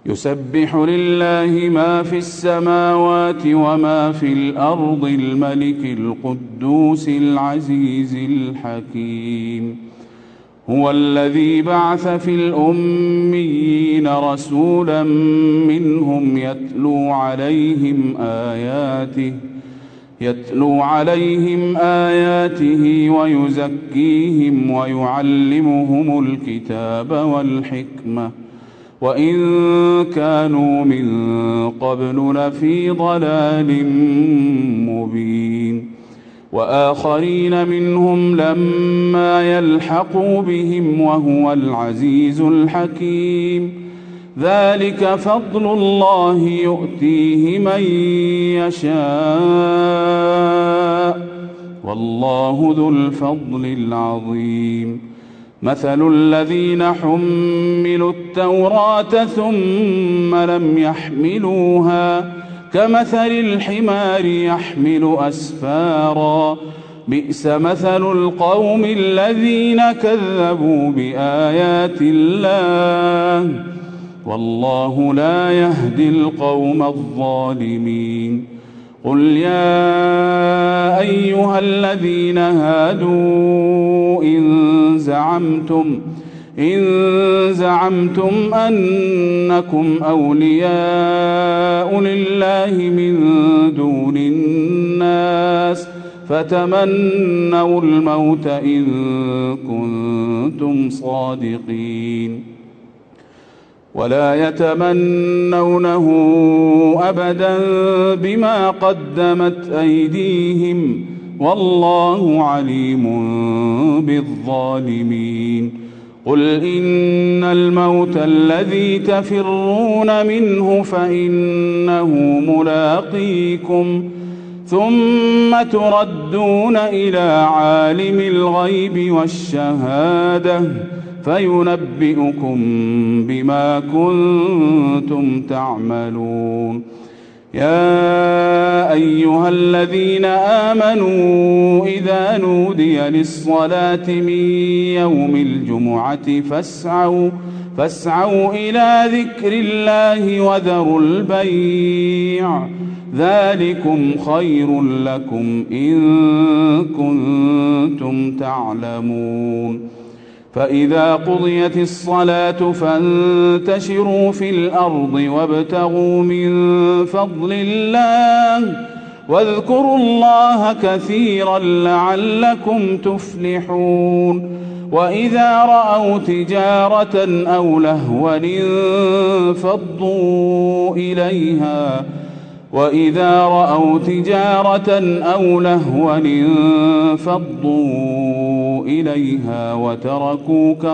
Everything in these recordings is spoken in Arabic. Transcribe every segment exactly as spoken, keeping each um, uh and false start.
يسبح لله ما في السماوات وما في الأرض الملك القدوس العزيز الحكيم. هو الذي بعث في الأميين رسولا منهم يتلو عليهم آياته يتلو عليهم آياته ويزكيهم ويعلمهم الكتاب والحكمة وإن كانوا من قبل لفي ضلال مبين. وآخرين منهم لما يلحقوا بهم وهو العزيز الحكيم. ذلك فضل الله يؤتيه من يشاء والله ذو الفضل العظيم. مثل الذين حملوا التوراة ثم لم يحملوها كمثل الحمار يحمل أسفارا بئس مثل القوم الذين كذبوا بآيات الله والله لا يهدي القوم الظالمين. قل يا أيها الذين هادوا إن زعمتم إن زعمتم أنكم أولياء لله من دون الناس فتمنوا الموت إن كنتم صادقين ولا يتمنونه أبدا بما قدمت أيديهم والله عليم بالظالمين. قل إن الموت الذي تفرون منه فإنه ملاقيكم ثم تردون إلى عالم الغيب والشهادة فينبئكم بما كنتم تعملون. يا أيها الذين آمنوا إذا نودي للصلاة من يوم الجمعة فاسعوا فاسعوا إلى ذكر الله وذروا البيع ذلكم خير لكم إن كنتم تعلمون. فإذا قضيت الصلاة فانتشروا في الأرض وابتغوا من فضل الله واذكروا الله كثيرا لعلكم تفلحون. وإذا رأوا تجارة أو لهوا انفضوا إليها وإذا رأوا تجارة أو لهوا انفضوا إليها وتركوك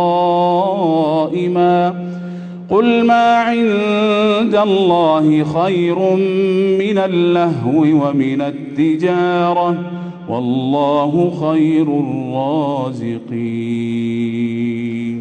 قائما قل ما عند الله خير من اللهو ومن التجارة والله خير الرازقين.